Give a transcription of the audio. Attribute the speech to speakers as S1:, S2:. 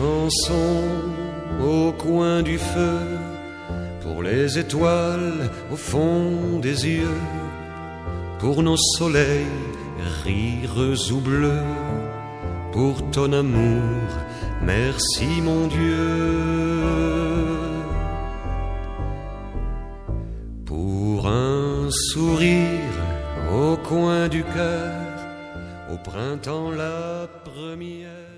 S1: chanson au coin du feu, pour les étoiles au fond des yeux, pour nos soleils rires ou bleus, pour ton amour, merci mon Dieu. Pour un sourire au coin du cœur, au printemps la première.